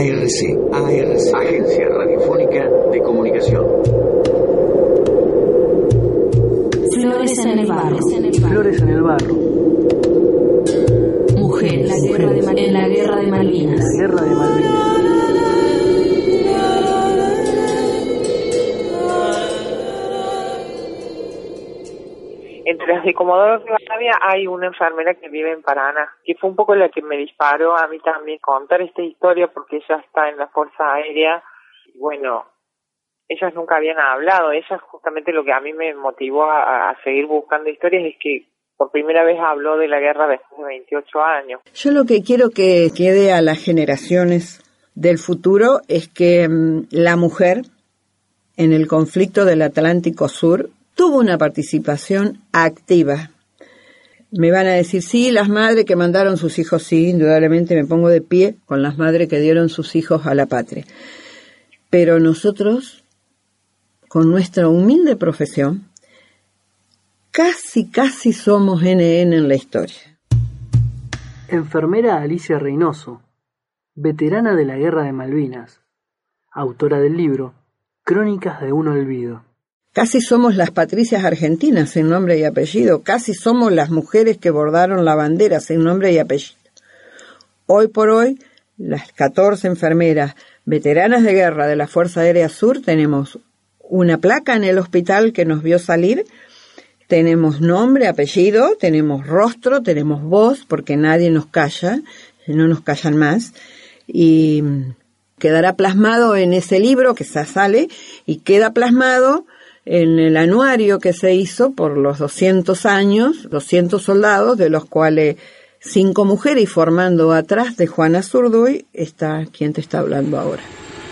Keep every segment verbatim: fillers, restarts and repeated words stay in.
A R C, A R C, Agencia Radiofónica de Comunicación. Flores en el barro. Flores en el barro. Mujeres, la guerra de Mal- en la guerra de Malvinas. La guerra de Malvinas. Entre las de Comodoro Rivadavia hay una enfermera que vive en Paraná, que fue un poco la que me disparó a mí también contar esta historia, porque ella está en la Fuerza Aérea. Y bueno, ellas nunca habían hablado. Ellas, justamente lo que a mí me motivó a, a seguir buscando historias es que por primera vez habló de la guerra después de veintiocho años. Yo lo que quiero que quede a las generaciones del futuro es que um, la mujer en el conflicto del Atlántico Sur tuvo una participación activa. Me van a decir, sí, las madres que mandaron sus hijos, sí, indudablemente me pongo de pie con las madres que dieron sus hijos a la patria. Pero nosotros, con nuestra humilde profesión, casi, casi somos N N en la historia. Enfermera Alicia Reynoso, veterana de la Guerra de Malvinas, autora del libro Crónicas de un olvido. Casi somos las Patricias argentinas sin nombre y apellido, casi somos las mujeres que bordaron la bandera sin nombre y apellido. Hoy por hoy, las catorce enfermeras veteranas de guerra de la Fuerza Aérea Sur tenemos una placa en el hospital que nos vio salir, tenemos nombre, apellido, tenemos rostro, tenemos voz, porque nadie nos calla, no nos callan más, y quedará plasmado en ese libro que ya sale, y queda plasmado en el anuario que se hizo por los doscientos años, doscientos soldados, de los cuales cinco mujeres, y formando atrás de Juana Zurduy está quien te está hablando ahora.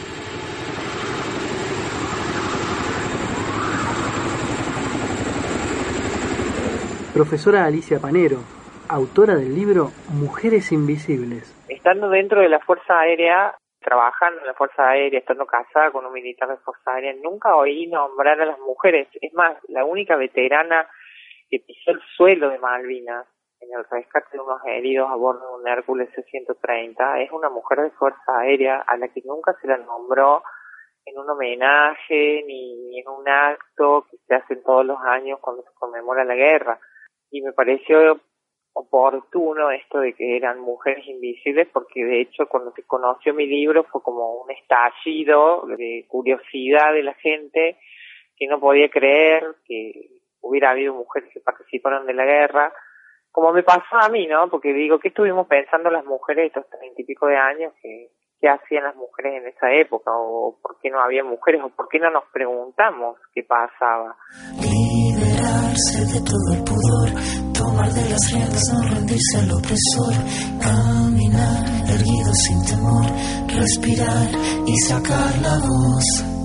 Profesora Alicia Panero, autora del libro Mujeres Invisibles. Estando dentro de la Fuerza Aérea, trabajando en la Fuerza Aérea, estando casada con un militar de Fuerza Aérea, nunca oí nombrar a las mujeres. Es más, la única veterana que pisó el suelo de Malvinas en el rescate de unos heridos a bordo de un Hércules C ciento treinta es una mujer de Fuerza Aérea a la que nunca se la nombró en un homenaje ni en un acto que se hacen todos los años cuando se conmemora la guerra. Y me pareció oportuno esto de que eran mujeres invisibles, porque de hecho cuando se conoció mi libro fue como un estallido de curiosidad de la gente que no podía creer que hubiera habido mujeres que participaron de la guerra, como me pasó a mí, ¿no? Porque digo, ¿qué estuvimos pensando las mujeres estos treinta y pico de años? que ¿Qué hacían las mujeres en esa época? ¿O por qué no había mujeres? ¿O por qué no nos preguntamos qué pasaba? Liberarse de todo el pudor, tomar de las riendas, no rendirse al opresor, caminar erguido sin temor, respirar y sacar la voz.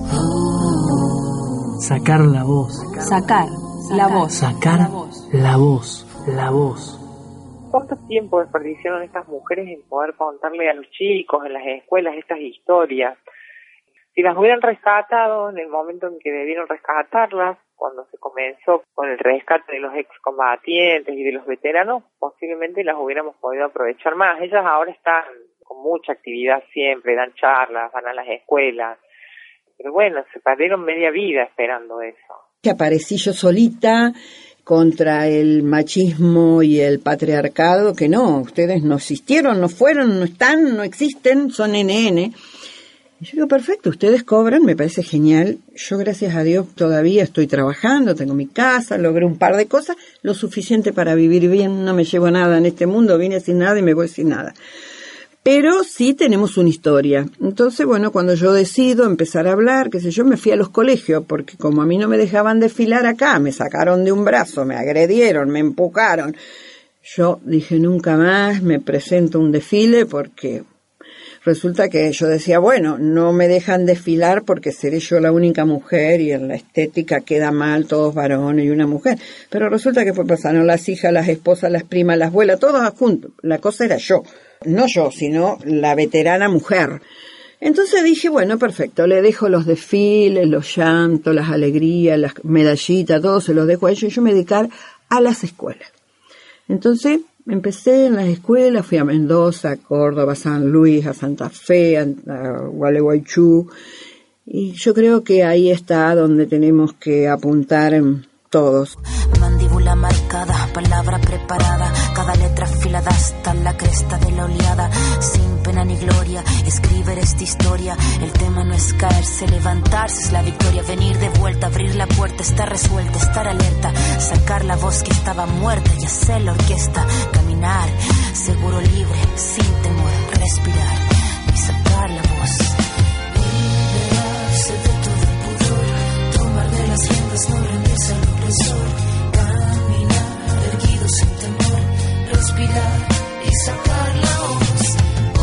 Oh. Sacar la voz. Sacar la voz. Sacar la voz. La voz. ¿Cuánto tiempo desperdiciaron estas mujeres en poder contarle a los chicos en las escuelas estas historias? Si las hubieran rescatado en el momento en que debieron rescatarlas, cuando se comenzó con el rescate de los excombatientes y de los veteranos, posiblemente las hubiéramos podido aprovechar más. Ellas ahora están con mucha actividad siempre, dan charlas, van a las escuelas, pero bueno, se perdieron media vida esperando eso. Que aparecí yo solita contra el machismo y el patriarcado, que no, ustedes no existieron, no fueron, no están, no existen, son N N. Y yo digo, perfecto, ustedes cobran, me parece genial. Yo, gracias a Dios, todavía estoy trabajando, tengo mi casa, logré un par de cosas, lo suficiente para vivir bien, no me llevo nada en este mundo, vine sin nada y me voy sin nada. Pero sí tenemos una historia. Entonces, bueno, cuando yo decido empezar a hablar, qué sé yo, me fui a los colegios, porque como a mí no me dejaban desfilar acá, me sacaron de un brazo, me agredieron, me empujaron. Yo dije, nunca más me presento a un desfile, porque resulta que yo decía, bueno, no me dejan desfilar porque seré yo la única mujer y en la estética queda mal todos varones y una mujer. Pero resulta que fue pasaron las hijas, las esposas, las primas, las abuelas, todos juntos. La cosa era yo. No yo, sino la veterana mujer. Entonces dije, bueno, perfecto, le dejo los desfiles, los llantos, las alegrías, las medallitas, todo se los dejo a ellos y yo me dedicar a las escuelas. Entonces Empecé en las escuelas, fui a Mendoza, a Córdoba, a San Luis, a Santa Fe, a, a Gualeguaychú, y yo creo que ahí está donde tenemos que apuntar en todos. Mandíbula marcada, palabra preparada, cada letra afilada hasta la cresta de la oleada. Sin pena ni gloria, escribir esta historia. El tema no es caerse, levantarse es la victoria. Venir de vuelta, abrir la puerta, estar resuelta, estar alerta. Sacar la voz que estaba muerta y hacer la orquesta. Caminar, seguro, libre, sin temor. Respirar y sacar la voz. Liberarse de todo el pudor. Tomar de las riendas, no rendirse al opresor. Caminar, erguido sin temor. Respirar y sacar la voz.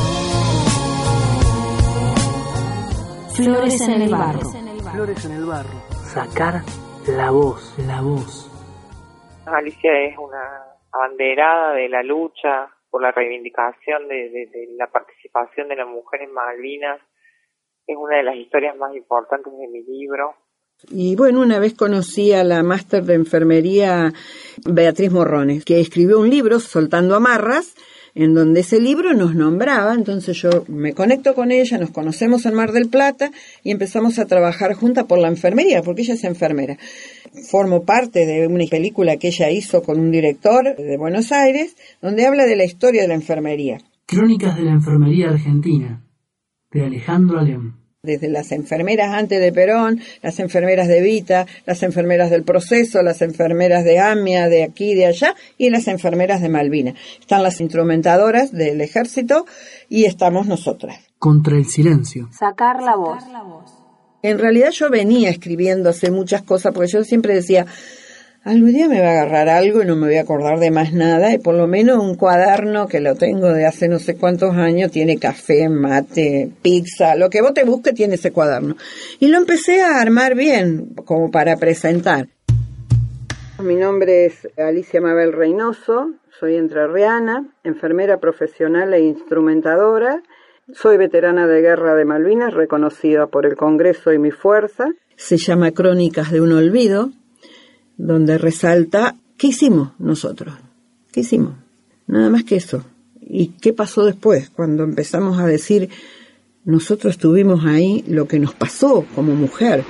Flores en el barro. Flores en el barro. Sacar la voz, la voz. Alicia es una abanderada de la lucha por la reivindicación de, de, de la participación de la mujer en Malvinas. Es una de las historias más importantes de mi libro. Y bueno, una vez conocí a la máster de enfermería Beatriz Morrones, que escribió un libro, Soltando Amarras, en donde ese libro nos nombraba. Entonces yo me conecto con ella, nos conocemos en Mar del Plata y empezamos a trabajar juntas por la enfermería, porque ella es enfermera. Formo parte de una película que ella hizo con un director de Buenos Aires, donde habla de la historia de la enfermería. Crónicas de la enfermería argentina, de Alejandro Alem. Desde las enfermeras antes de Perón, las enfermeras de Evita, las enfermeras del Proceso, las enfermeras de AMIA, de aquí y de allá, y las enfermeras de Malvinas. Están las instrumentadoras del ejército y estamos nosotras. Contra el silencio. Sacar la voz. En realidad yo venía escribiendo hace muchas cosas, porque yo siempre decía, algún día me va a agarrar algo y no me voy a acordar de más nada, y por lo menos un cuaderno que lo tengo de hace no sé cuántos años, tiene café, mate, pizza, lo que vos te busques tiene ese cuaderno. Y lo empecé a armar bien, como para presentar. Mi nombre es Alicia Mabel Reynoso, soy entrerriana, enfermera profesional e instrumentadora. Soy veterana de guerra de Malvinas, reconocida por el Congreso y mi fuerza. Se llama Crónicas de un olvido, donde resalta qué hicimos nosotros, qué hicimos, nada más que eso. ¿Y qué pasó después? Cuando empezamos a decir, nosotros tuvimos ahí lo que nos pasó como mujer.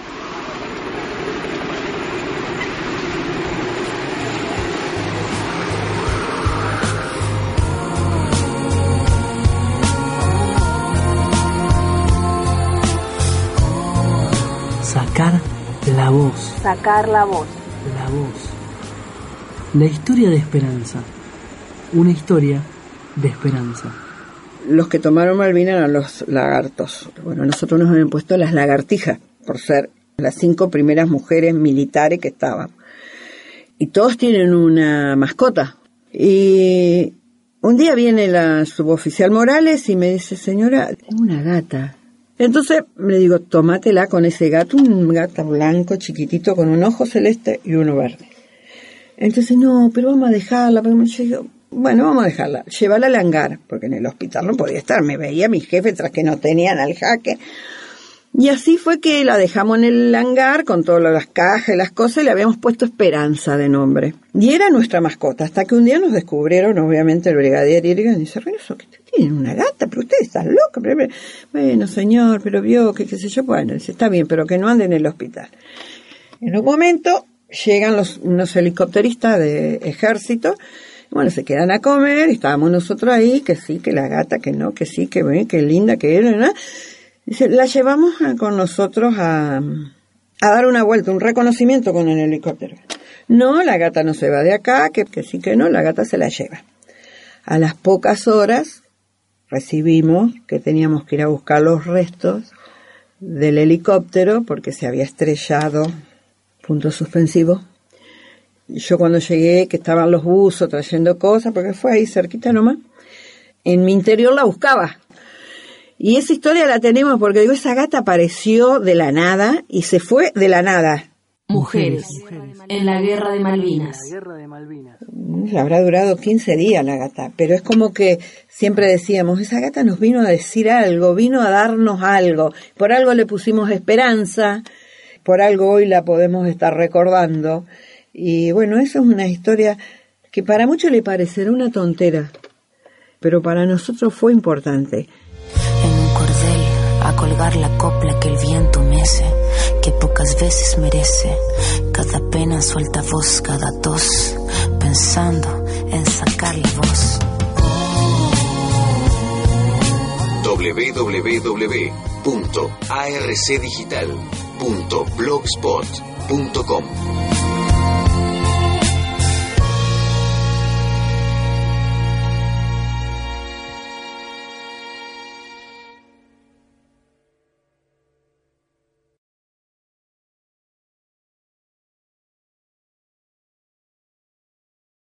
Sacar la voz. Sacar la voz. La voz. La historia de esperanza. Una historia de esperanza. Los que tomaron Malvinas eran los lagartos. Bueno, nosotros nos habían puesto las lagartijas, por ser las cinco primeras mujeres militares que estaban. Y todos tienen una mascota. Y un día viene la suboficial Morales y me dice, señora, tengo una gata. Entonces le digo, tómatela con ese gato, un gato blanco chiquitito con un ojo celeste y uno verde. Entonces, no, pero vamos a dejarla. Yo digo, bueno, vamos a dejarla. Llévala al hangar, porque en el hospital no podía estar. Me veía mi jefe tras que no tenían al jaque. Y así fue que la dejamos en el hangar con todas las cajas y las cosas y le habíamos puesto Esperanza de nombre. Y era nuestra mascota, hasta que un día nos descubrieron, obviamente, el brigadier Irgan y dice, Reynoso, que tienen una gata, pero ustedes están locos. Bueno, señor, pero vio que qué sé yo. Bueno, dice, está bien, pero que no anden en el hospital. En un momento llegan los, unos helicópteristas de ejército. Bueno, se quedan a comer y estábamos nosotros ahí, que sí, que la gata, que no, que sí, que ven, que linda que era, ¿no? Dice, la llevamos con nosotros a, a dar una vuelta, un reconocimiento con el helicóptero. No, la gata no se va de acá, que, que sí que no, la gata se la lleva. A las pocas horas recibimos que teníamos que ir a buscar los restos del helicóptero porque se había estrellado, punto suspensivo. Yo cuando llegué, que estaban los buzos trayendo cosas, porque fue ahí cerquita nomás, en mi interior la buscaba. Y esa historia la tenemos porque, digo, esa gata apareció de la nada y se fue de la nada. Mujeres, Mujeres. En la guerra de Malvinas. La guerra de Malvinas. Habrá durado quince días la gata, pero es como que siempre decíamos, esa gata nos vino a decir algo, vino a darnos algo. Por algo le pusimos Esperanza, por algo hoy la podemos estar recordando. Y bueno, eso es una historia que para muchos le parecerá una tontera, pero para nosotros fue importante. En un cordel a colgar la copla que el viento mece, que pocas veces merece. Cada pena suelta voz, cada tos, pensando en sacarle voz. doble u doble u doble u punto a r c digital punto blogspot punto com